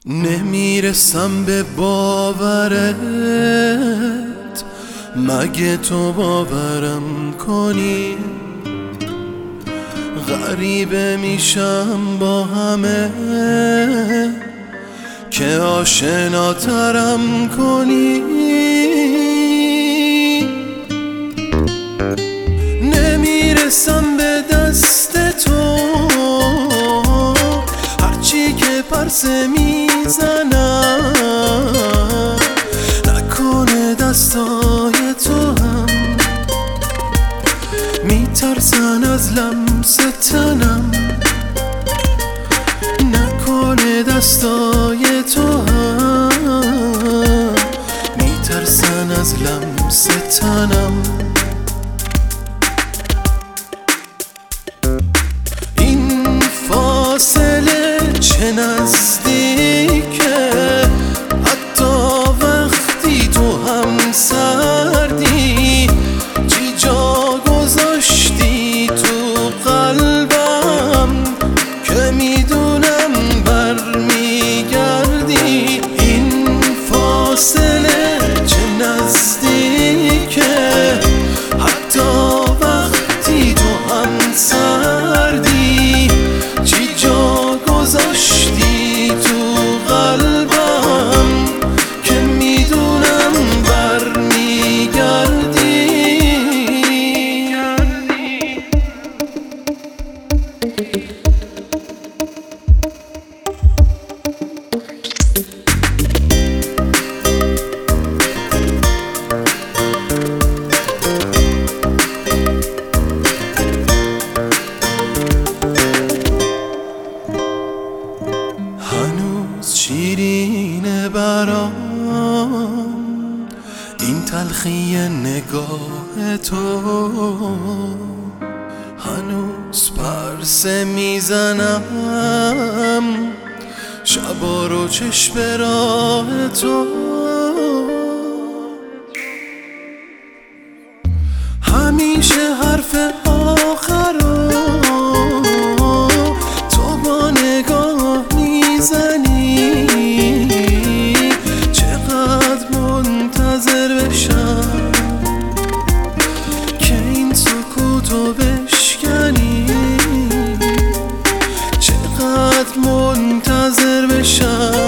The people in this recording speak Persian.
نمیرسم به باورت، مگه تو باورم کنی؟ غریبه میشم با همه که آشناترم کنی. نمیرسم به دست تو، هرچی که پرسه میزنم، نکنه دستای تو هم میترسن از لمس تنم، نکنه دستای تو هم میترسن از لمس تنم. این فاصله چه نزدیکه، حتی وقتی تو هم سردی، چی جا گذاشتی تو قلبم که میدونم برمیگردی. این فاصله چه نزدیکه، حتی وقتی تو هم سردی، چی جا گذاشتی تو قلبم که میدونم برمیگردی. هنوز شیرینه برام این تلخی نگاه تو، هنوز پرسه میزنم شبا رو چشم راه تو. همیشه حرف آخر رو تو با نگاه میزنی، چقدر منتظر بشم که این سکوتو بشکنی، چقدر منتظر بشم